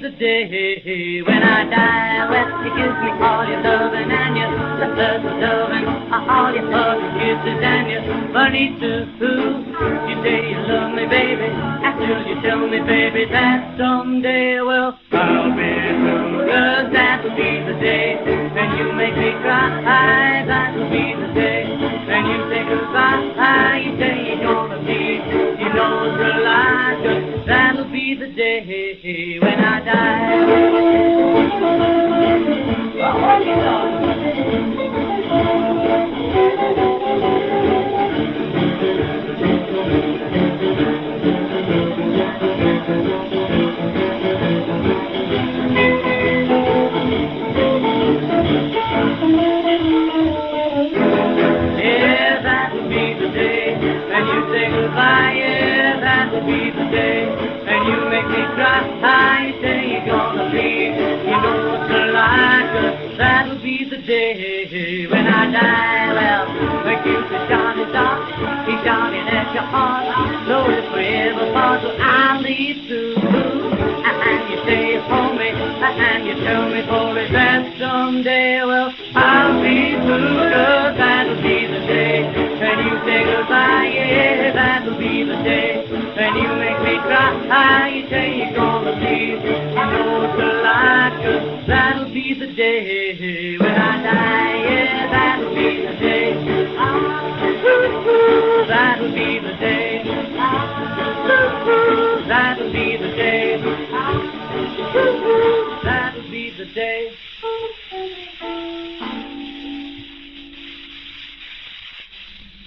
the day when I die. Well, you give me all your loving and your loving, all your hugs, kisses and your money too. You say you love me, baby, until you tell me, baby, that someday, well, I'll be through. 'Cause that'll be the day when you make me cry. That'll be the day when you say goodbye. You say you're gonna leave, you know it's a lie. 'Cause that'll be the day when I die. Yeah, that'll be the day when you say goodbye. Yeah, that'll be the day when you make me cry. You say you're gonna leave, you know it's a lie. 'Cause that'll be the day when I die. Well, when you say Johnny Doc, he's shining at your heart. So it's forever apart, so I'll leave too. And you say it's for me, and you tell me for it that someday, well, I'll be through. 'Cause that'll be the day when you say goodbye. Yeah, that'll be the day when you make me cry. You say you're gonna leave, you know it's a lie. 'Cause that'll be the day when I die. Yeah, that'll be the day. That'll be the day. That'll be the day. That'll be the day.